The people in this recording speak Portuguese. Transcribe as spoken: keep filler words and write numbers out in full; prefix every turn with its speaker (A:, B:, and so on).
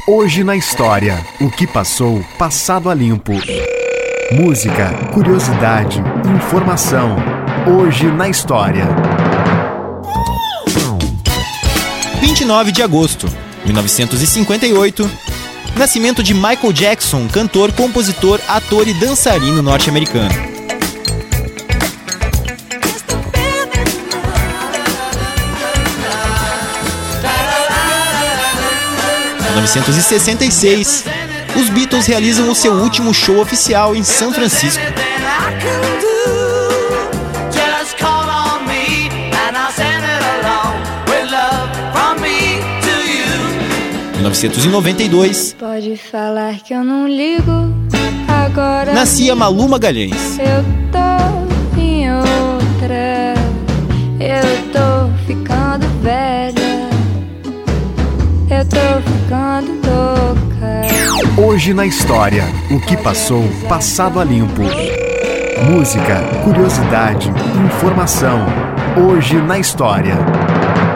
A: Hoje na história, o que passou, passado a limpo. Música, curiosidade, informação. Hoje na história.
B: vinte e nove de agosto de mil novecentos e cinquenta e oito. Nascimento de Michael Jackson, cantor, compositor, ator e dançarino norte-americano. mil novecentos e sessenta e seis, os Beatles realizam o seu último show oficial em São Francisco. mil novecentos e noventa e dois,
C: pode falar que eu não ligo agora.
B: Nascia Malu Magalhães.
C: Eu tô em outra, eu tô ficando velha, eu tô ficando louca.
A: Hoje na história, o que passou, passado a limpo. Música, curiosidade, informação. Hoje na história.